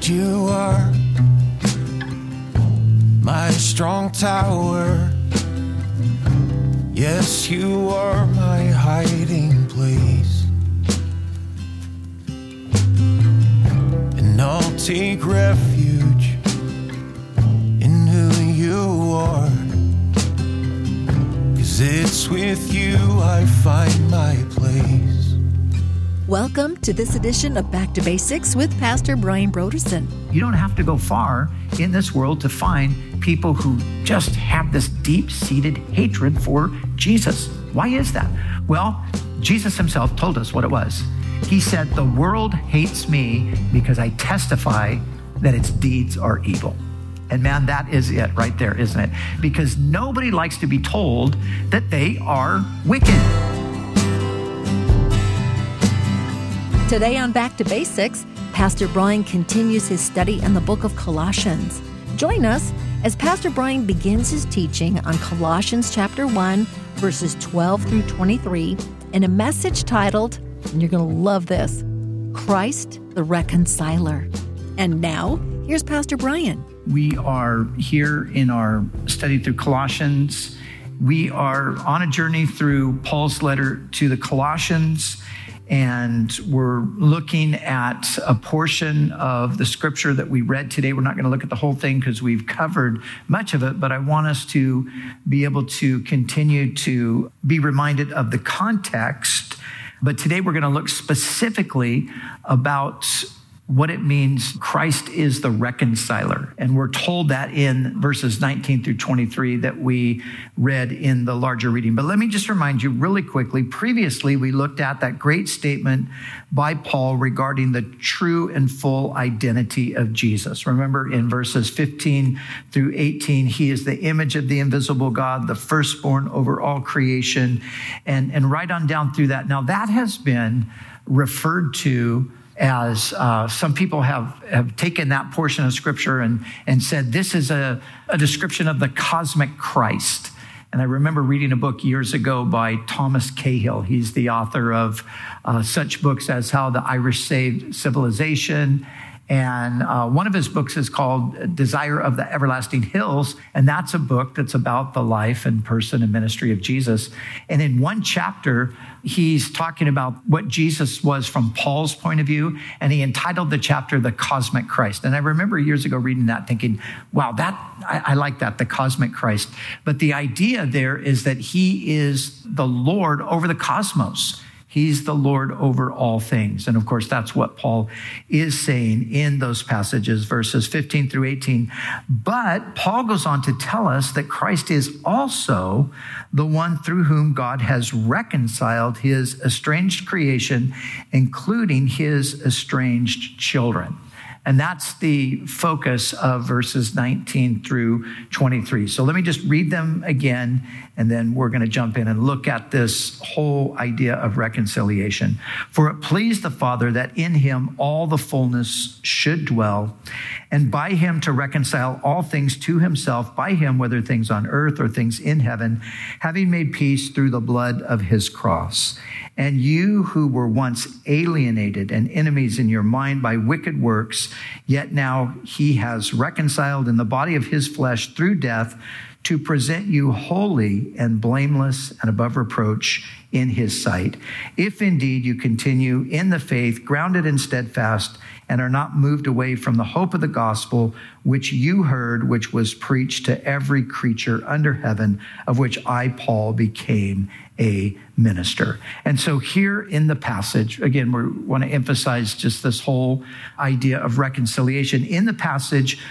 you are my strong tower. Yes, you are my hiding place. And I'll take refuge in who you are. 'Cause it's with you I find my place. Welcome to this edition of Back to Basics with Pastor Brian Brodersen. You don't have to go far in this world to find people who just have this deep-seated hatred for Jesus. Why is that? Well, Jesus himself told us what it was. He said, the world hates me because I testify that its deeds are evil. And man, that is it right there, isn't it? Because nobody likes to be told that they are wicked. Today on Back to Basics, Pastor Brian continues his study in the book of Colossians. Join us as Pastor Brian begins his teaching on Colossians chapter 1, verses 12 through 23, in a message titled, and you're going to love this, Christ the Reconciler. And now, here's Pastor Brian. We are here in our study through Colossians. We are on a journey through Paul's letter to the Colossians, and we're looking at a portion of the scripture that we read today. We're not going to look at the whole thing because we've covered much of it, but I want us to be able to continue to be reminded of the context. But today we're going to look specifically about what it means Christ is the reconciler. And we're told that in verses 19 through 23 that we read in the larger reading. But let me just remind you really quickly, previously we looked at that great statement by Paul regarding the true and full identity of Jesus. Remember in verses 15 through 18, he is the image of the invisible God, the firstborn over all creation, and right on down through that. Now that has been referred to as some people have taken that portion of scripture and said, this is a description of the cosmic Christ. And I remember reading a book years ago by Thomas Cahill. He's the author of such books as How the Irish Saved Civilization. And one of his books is called Desire of the Everlasting Hills. And that's a book that's about the life and person and ministry of Jesus. And in one chapter, he's talking about what Jesus was from Paul's point of view. And he entitled the chapter, The Cosmic Christ. And I remember years ago reading that thinking, wow, I like that, the cosmic Christ. But the idea there is that he is the Lord over the cosmos. He's the Lord over all things. And of course, that's what Paul is saying in those passages, verses 15 through 18. But Paul goes on to tell us that Christ is also the one through whom God has reconciled his estranged creation, including his estranged children. And that's the focus of verses 19 through 23. So let me just read them again, and then we're going to jump in and look at this whole idea of reconciliation. For it pleased the Father that in him all the fullness should dwell, and by him to reconcile all things to himself, by him, whether things on earth or things in heaven, having made peace through the blood of his cross. And you who were once alienated and enemies in your mind by wicked works, yet now he has reconciled in the body of his flesh through death to present you holy and blameless and above reproach in his sight. If indeed you continue in the faith, grounded and steadfast, and are not moved away from the hope of the gospel, which you heard, which was preached to every creature under heaven, of which I, Paul, became a minister. And so here in the passage, again, we want to emphasize just this whole idea of reconciliation. In the passage,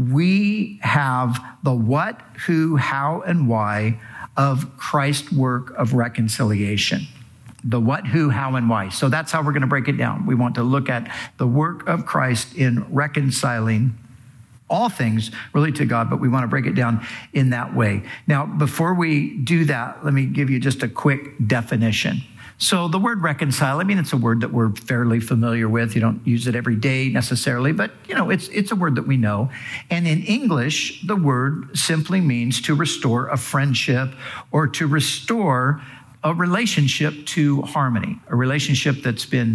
we have the what, who, how, and why of Christ's work of reconciliation. The what, who, how, and why. So that's how we're going to break it down. We want to look at the work of Christ in reconciling all things really to God, but we want to break it down in that way. Now, before we do that, let me give you just a quick definition. So the word reconcile, I mean, it's a word that we're fairly familiar with. You don't use it every day necessarily, but it's a word that we know. And in English, the word simply means to restore a friendship or to restore a relationship to harmony, a relationship that's been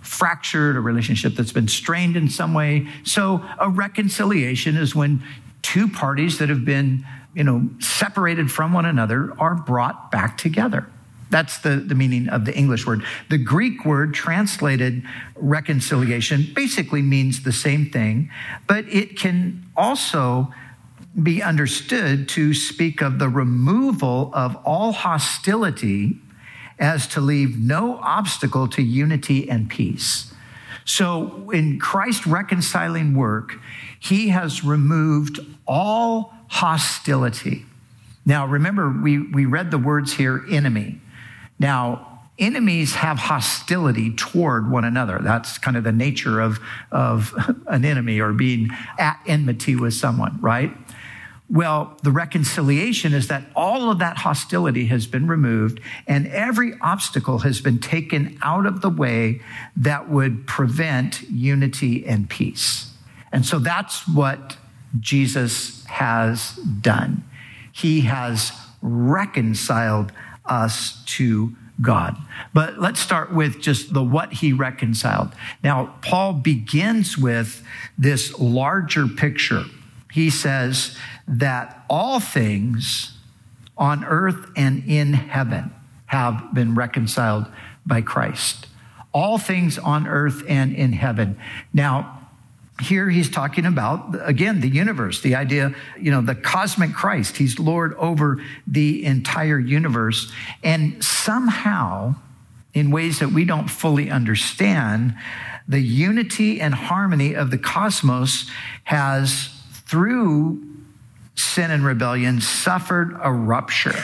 fractured, a relationship that's been strained in some way. So a reconciliation is when two parties that have been, separated from one another are brought back together. That's the meaning of the English word. The Greek word translated reconciliation basically means the same thing, but it can also be understood to speak of the removal of all hostility as to leave no obstacle to unity and peace. So in Christ's reconciling work, he has removed all hostility. Now, remember, we read the words here, enemy. Now, enemies have hostility toward one another. That's kind of the nature of an enemy, or being at enmity with someone, right? Well, the reconciliation is that all of that hostility has been removed and every obstacle has been taken out of the way that would prevent unity and peace. And so that's what Jesus has done. He has reconciled us to God. But let's start with just the what he reconciled. Now, Paul begins with this larger picture. He says that all things on earth and in heaven have been reconciled by Christ. All things on earth and in heaven. Now, here he's talking about, again, the universe, the idea, the cosmic Christ. He's Lord over the entire universe. And somehow, in ways that we don't fully understand, the unity and harmony of the cosmos has, through sin and rebellion, suffered a rupture.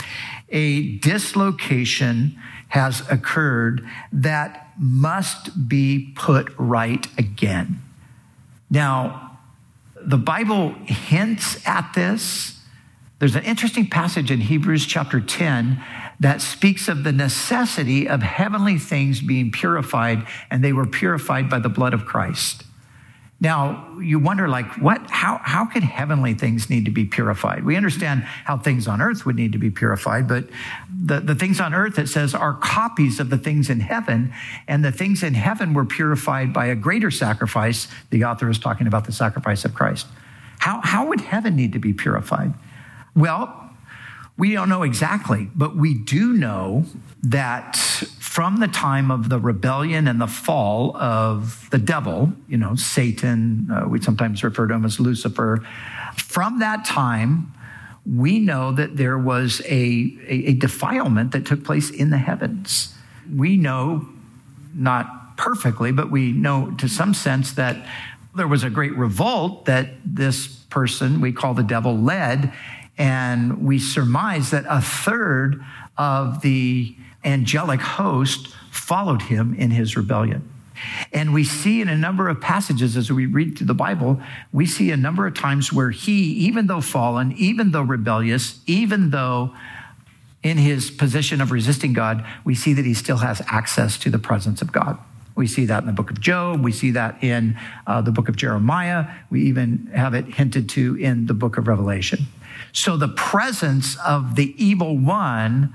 A dislocation has occurred that must be put right again. Now, the Bible hints at this. There's an interesting passage in Hebrews chapter 10 that speaks of the necessity of heavenly things being purified, and they were purified by the blood of Christ. Now, you wonder, how could heavenly things need to be purified? We understand how things on earth would need to be purified, but the things on earth, it says, are copies of the things in heaven, and the things in heaven were purified by a greater sacrifice. The author is talking about the sacrifice of Christ. How would heaven need to be purified? Well, we don't know exactly, but we do know that from the time of the rebellion and the fall of the devil, Satan, we sometimes refer to him as Lucifer. From that time, we know that there was a defilement that took place in the heavens. We know, not perfectly, but we know to some sense that there was a great revolt that this person we call the devil led, and we surmise that a third of the angelic host followed him in his rebellion. And we see in a number of passages as we read through the Bible, we see a number of times where he, even though fallen, even though rebellious, even though in his position of resisting God, we see that he still has access to the presence of God. We see that in the book of Job. We see that in the book of Jeremiah. We even have it hinted to in the book of Revelation. So the presence of the evil one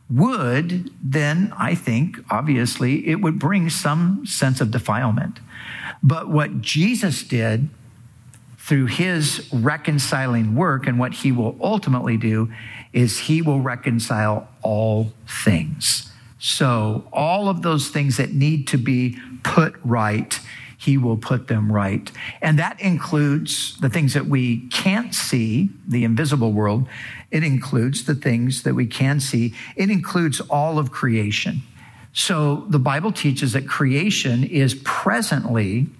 would then, I think, obviously, it would bring some sense of defilement. But what Jesus did through his reconciling work, and what he will ultimately do, is he will reconcile all things. So all of those things that need to be put right, he will put them right. And that includes the things that we can't see, the invisible world. It includes the things that we can see. It includes all of creation. So the Bible teaches that creation is presently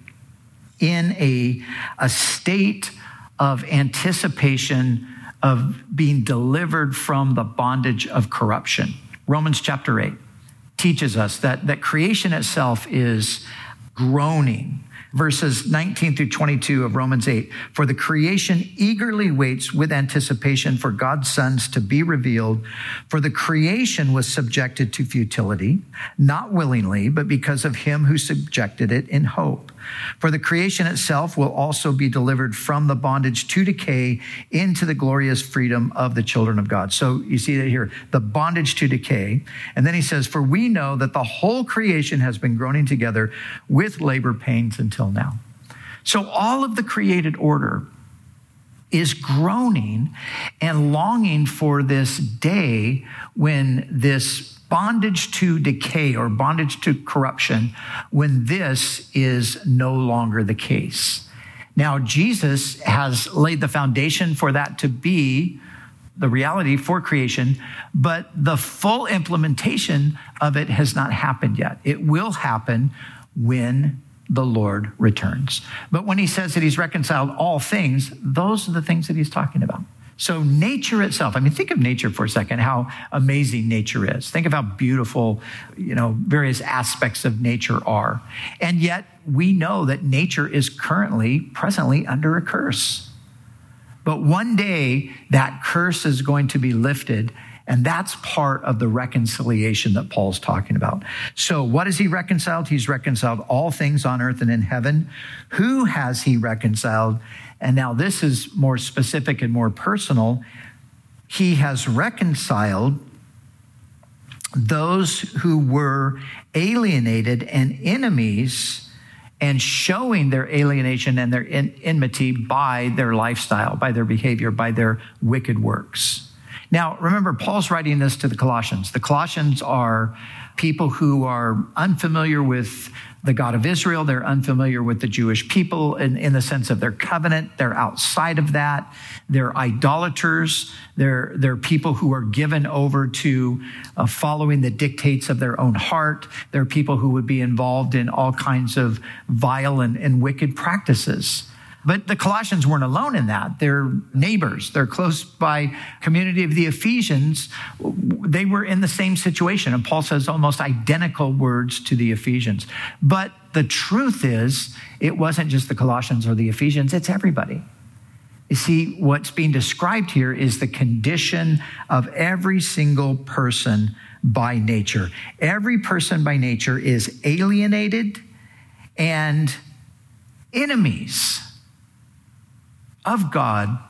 in a state of anticipation of being delivered from the bondage of corruption. Romans chapter 8 teaches us that creation itself is groaning. Verses 19 through 22 of Romans 8. For the creation eagerly waits with anticipation for God's sons to be revealed. For the creation was subjected to futility, not willingly, but because of him who subjected it in hope. For the creation itself will also be delivered from the bondage to decay into the glorious freedom of the children of God. So you see that here, the bondage to decay. And then he says, for we know that the whole creation has been groaning together with labor pains until now. So all of the created order is groaning and longing for this day when this bondage to decay or bondage to corruption, when this is no longer the case. Now, Jesus has laid the foundation for that to be the reality for creation, but the full implementation of it has not happened yet. It will happen when the Lord returns. But when he says that he's reconciled all things, those are the things that he's talking about. So nature itself, I mean, think of nature for a second, how amazing nature is. Think of how beautiful, various aspects of nature are. And yet we know that nature is presently under a curse. But one day that curse is going to be lifted. And that's part of the reconciliation that Paul's talking about. So what has he reconciled? He's reconciled all things on earth and in heaven. Who has he reconciled? And now this is more specific and more personal. He has reconciled those who were alienated and enemies, and showing their alienation and their enmity by their lifestyle, by their behavior, by their wicked works. Now, remember, Paul's writing this to the Colossians. The Colossians are people who are unfamiliar with the God of Israel. They're unfamiliar with the Jewish people in the sense of their covenant. They're outside of that. They're idolaters. They're people who are given over to following the dictates of their own heart. They're people who would be involved in all kinds of vile and wicked practices. But the Colossians weren't alone in that. They're neighbors. They're close by community of the Ephesians. They were in the same situation. And Paul says almost identical words to the Ephesians. But the truth is, it wasn't just the Colossians or the Ephesians. It's everybody. You see, what's being described here is the condition of every single person by nature. Every person by nature is alienated and enemies of God,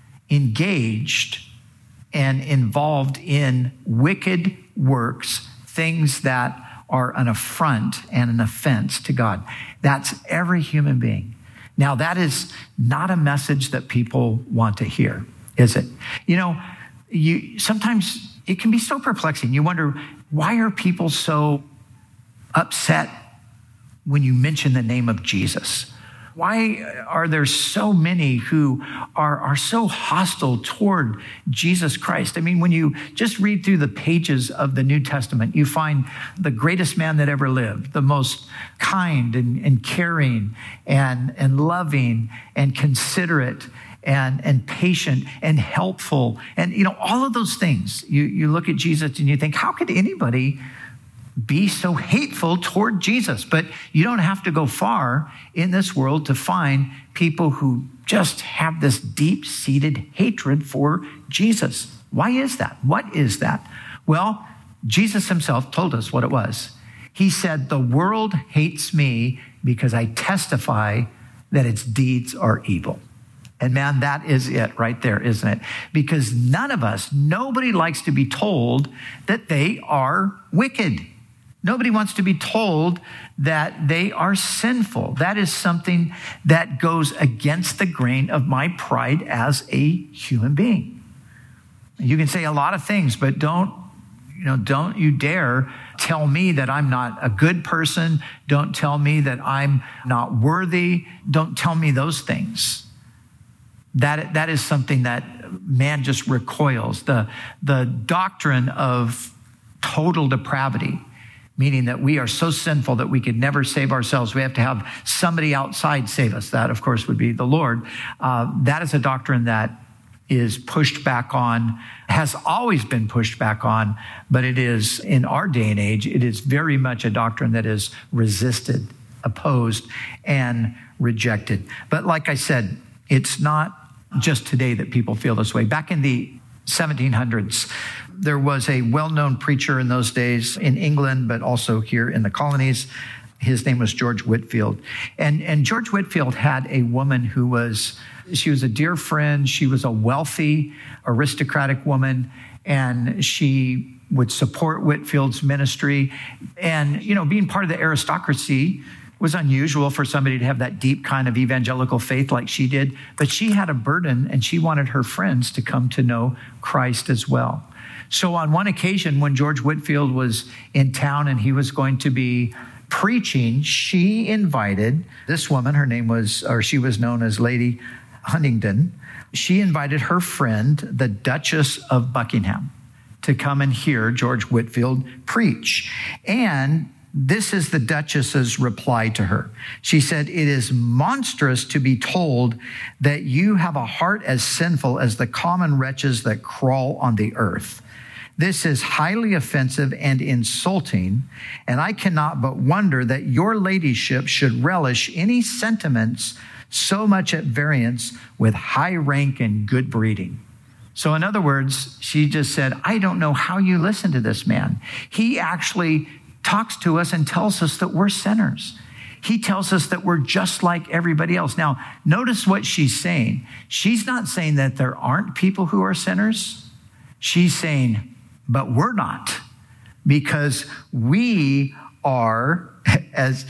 engaged and involved in wicked works, things that are an affront and an offense to God. That's every human being. Now, that is not a message that people want to hear, is it? Sometimes it can be so perplexing. You wonder, why are people so upset when you mention the name of Jesus? Why are there so many who are so hostile toward Jesus Christ? I mean, when you just read through the pages of the New Testament, you find the greatest man that ever lived, the most kind and caring and loving and considerate and patient and helpful. And, all of those things. You look at Jesus and you think, how could anybody be so hateful toward Jesus? But you don't have to go far in this world to find people who just have this deep-seated hatred for Jesus. Why is that? What is that? Well, Jesus himself told us what it was. He said, the world hates me because I testify that its deeds are evil. And man, that is it right there, isn't it? Because nobody likes to be told that they are wicked. Nobody wants to be told that they are sinful. That is something that goes against the grain of my pride as a human being. You can say a lot of things, but don't you dare tell me that I'm not a good person. Don't tell me that I'm not worthy. Don't tell me those things. That is something that man just recoils. The doctrine of total depravity, meaning that we are so sinful that we could never save ourselves. We have to have somebody outside save us. That, of course, would be the Lord. That is a doctrine that is pushed back on, has always been pushed back on, but it is, in our day and age, it is very much a doctrine that is resisted, opposed, and rejected. But like I said, it's not just today that people feel this way. Back in the 1700s, there was a well-known preacher in those days in England, but also here in the colonies. His name was George Whitefield. And George Whitefield had a woman she was a dear friend. She was a wealthy, aristocratic woman, and she would support Whitefield's ministry. And, being part of the aristocracy was unusual for somebody to have that deep kind of evangelical faith like she did. But she had a burden, and she wanted her friends to come to know Christ as well. So on one occasion, when George Whitefield was in town and he was going to be preaching, she invited this woman, she was known as Lady Huntingdon. She invited her friend, the Duchess of Buckingham, to come and hear George Whitefield preach. And this is the Duchess's reply to her. She said, "It is monstrous to be told that you have a heart as sinful as the common wretches that crawl on the earth. This is highly offensive and insulting, and I cannot but wonder that your ladyship should relish any sentiments so much at variance with high rank and good breeding." So in other words, she just said, I don't know how you listen to this man. He actually talks to us and tells us that we're sinners. He tells us that we're just like everybody else. Now, notice what she's saying. She's not saying that there aren't people who are sinners. She's saying, but we're not, because we are, as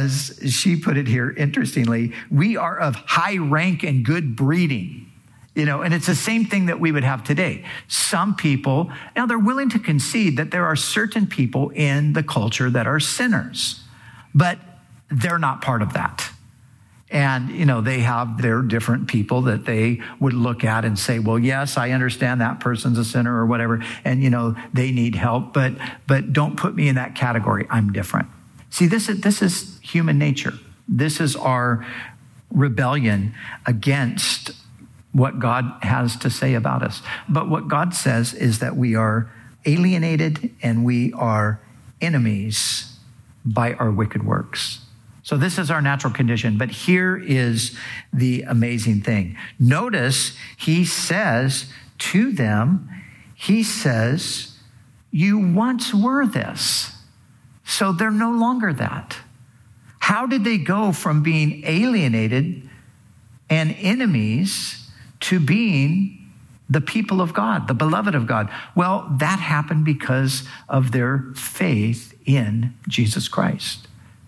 she put it here, interestingly, we are of high rank and good breeding. And it's the same thing that we would have today. Some people, now they're willing to concede that there are certain people in the culture that are sinners, but they're not part of that. And, they have their different people that they would look at and say, well, yes, I understand that person's a sinner or whatever. And, they need help, but don't put me in that category. I'm different. See, this is human nature. This is our rebellion against what God has to say about us. But what God says is that we are alienated and we are enemies by our wicked works. So this is our natural condition. But here is the amazing thing. Notice he says to them, you once were this. So they're no longer that. How did they go from being alienated and enemies to being the people of God, the beloved of God? Well, that happened because of their faith in Jesus Christ.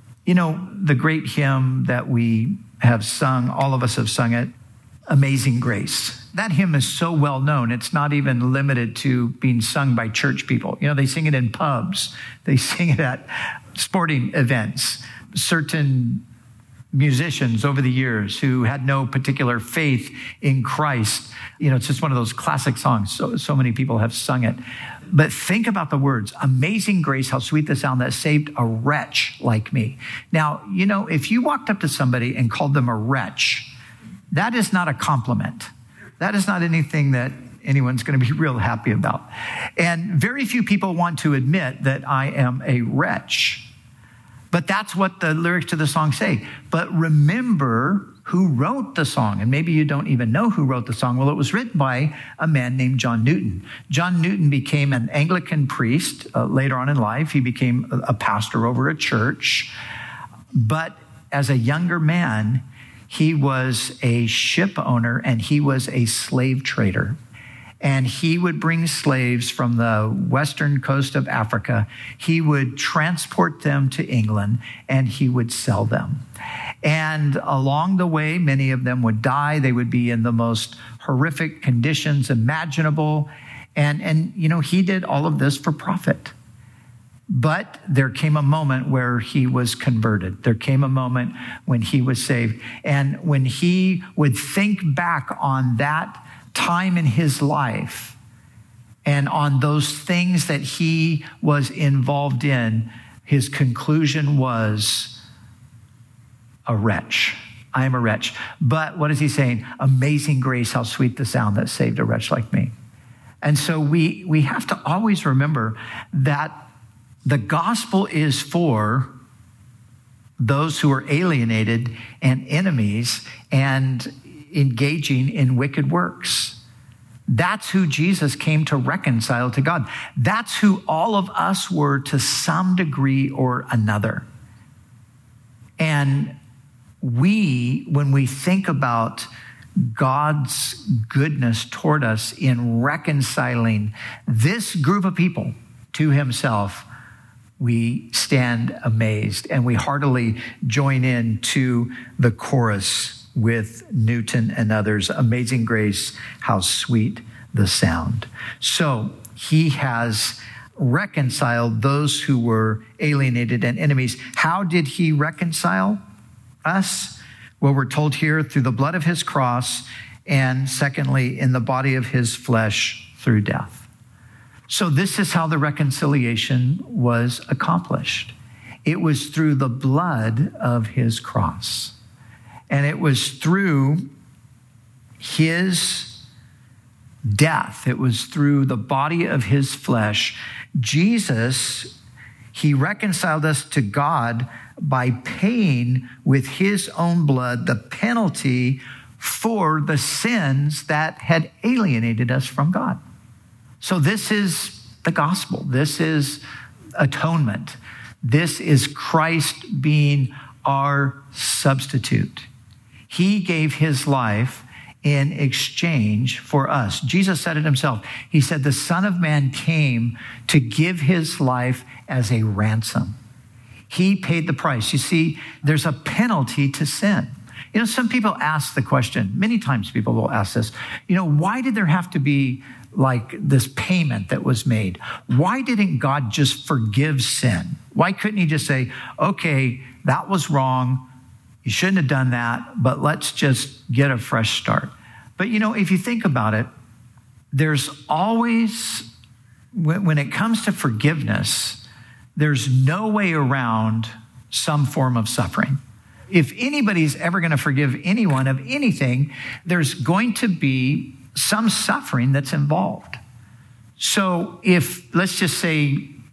The great hymn that we have sung, all of us have sung it, Amazing Grace. That hymn is so well known, it's not even limited to being sung by church people. They sing it in pubs. They sing it at sporting events. Certain musicians over the years who had no particular faith in Christ, it's just one of those classic songs. So many people have sung it. But think about the words, Amazing Grace, how sweet the sound that saved a wretch like me. Now, if you walked up to somebody and called them a wretch, that is not a compliment. That is not anything that anyone's going to be real happy about. And very few people want to admit that I am a wretch. But that's what the lyrics to the song say. But remember who wrote the song. And maybe you don't even know who wrote the song. Well, it was written by a man named John Newton. John Newton became an Anglican priest later on in life. He became a pastor over a church. But as a younger man, he was a ship owner and he was a slave trader. And he would bring slaves from the western coast of Africa. He would transport them to England and he would sell them. And along the way, many of them would die. They would be in the most horrific conditions imaginable. And he did all of this for profit. But there came a moment where he was converted. There came a moment when he was saved. And when he would think back on that time in his life and on those things that he was involved in, his conclusion was a wretch. I am a wretch. But what is he saying? Amazing grace, how sweet the sound that saved a wretch like me. And so we have to always remember that the gospel is for those who are alienated and enemies and engaging in wicked works. That's who Jesus came to reconcile to God. That's who all of us were to some degree or another. And when we think about God's goodness toward us in reconciling this group of people to himself, we stand amazed and we heartily join in to the chorus with Newton and others. Amazing grace, how sweet the sound. So he has reconciled those who were alienated and enemies. How did he reconcile us? Well, we're told here through the blood of his cross, and secondly, in the body of his flesh through death. So this is how the reconciliation was accomplished. It was through the blood of his cross. And it was through his death. It was through the body of his flesh. Jesus, he reconciled us to God by paying with his own blood the penalty for the sins that had alienated us from God. So this is the gospel. This is atonement. This is Christ being our substitute. He gave his life in exchange for us. Jesus said it himself. He said, the Son of Man came to give his life as a ransom. He paid the price. You see, there's a penalty to sin. You know, some people ask the question, many times people will ask this, why did there have to be like this payment that was made? Why didn't God just forgive sin? Why couldn't he just say, okay, that was wrong. You shouldn't have done that, but let's just get a fresh start. But if you think about it, there's always, when it comes to forgiveness, there's no way around some form of suffering. If anybody's ever going to forgive anyone of anything, there's going to be some suffering that's involved. So if, let's just say,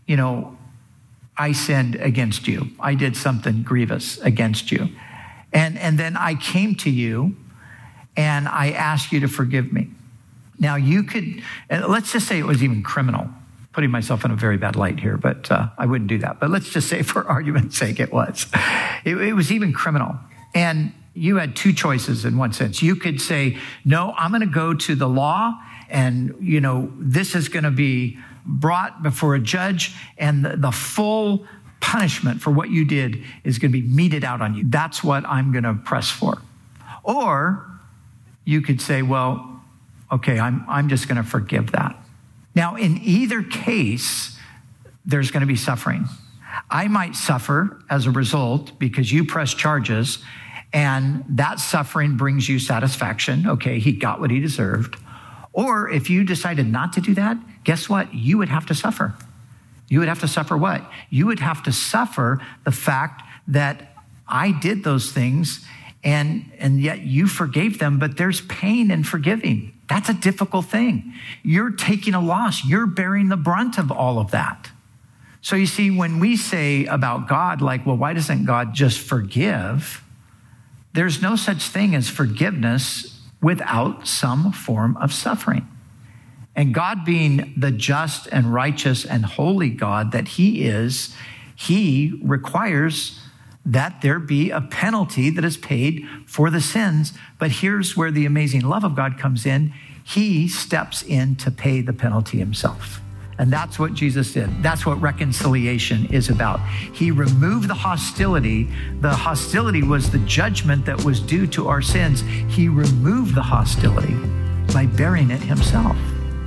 I sinned against you. I did something grievous against you. And then I came to you and I asked you to forgive me. Now you could, let's just say it was even criminal. Putting myself in a very bad light here, but I wouldn't do that. But let's just say for argument's sake, it was. It was even criminal. And you had two choices in one sense. You could say, no, I'm going to go to the law and, this is going to be brought before a judge and the full punishment for what you did is going to be meted out on you. That's what I'm going to press for. Or you could say, well, okay, I'm just going to forgive that. Now, in either case, there's going to be suffering. I might suffer as a result because you press charges and that suffering brings you satisfaction. Okay, he got what he deserved. Or if you decided not to do that, guess what? You would have to suffer. You would have to suffer what? You would have to suffer the fact that I did those things and yet you forgave them, but there's pain in forgiving. That's a difficult thing. You're taking a loss. You're bearing the brunt of all of that. So you see, when we say about God, like, well, why doesn't God just forgive? There's no such thing as forgiveness without some form of suffering. And God being the just and righteous and holy God that he is, he requires that there be a penalty that is paid for the sins. But here's where the amazing love of God comes in. He steps in to pay the penalty himself. And that's what Jesus did. That's what reconciliation is about. He removed the hostility. The hostility was the judgment that was due to our sins. He removed the hostility by bearing it himself.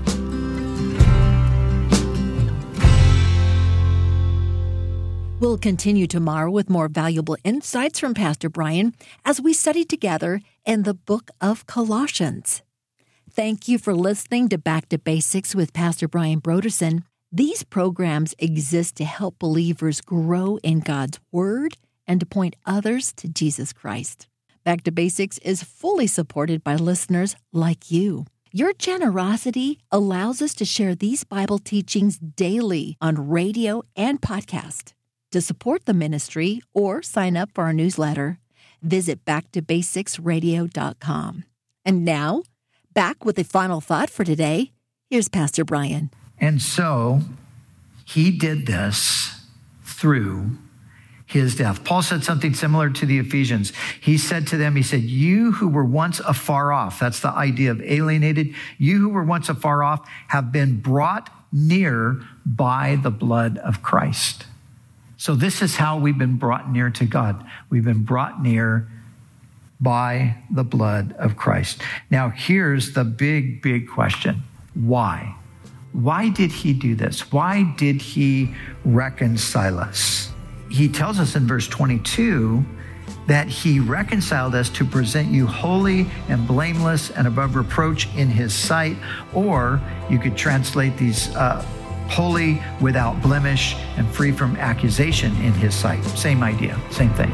We'll continue tomorrow with more valuable insights from Pastor Brian as we study together in the book of Colossians. Thank you for listening to Back to Basics with Pastor Brian Brodersen. These programs exist to help believers grow in God's Word and to point others to Jesus Christ. Back to Basics is fully supported by listeners like you. Your generosity allows us to share these Bible teachings daily on radio and podcast. To support the ministry or sign up for our newsletter, visit backtobasicsradio.com. And now, back with a final thought for today. Here's Pastor Brian. And so he did this through his death. Paul said something similar to the Ephesians. He said to them, he said, you who were once afar off, that's the idea of alienated, you who were once afar off have been brought near by the blood of Christ. So this is how we've been brought near to God. We've been brought near by the blood of Christ. Now, here's the big, big question. Why? Why did he do this? Why did he reconcile us? He tells us in verse 22 that he reconciled us to present you holy and blameless and above reproach in his sight. Or you could translate these holy, without blemish, and free from accusation in his sight. Same idea, same thing.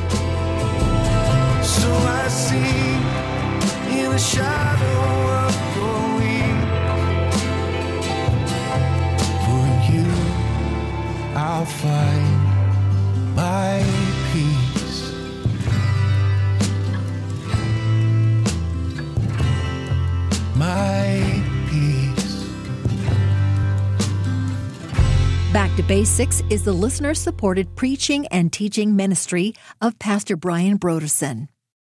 So I see in the shadow of your wings, for you I'll find my peace. My peace. Back to Basics is the listener-supported preaching and teaching ministry of Pastor Brian Brodersen.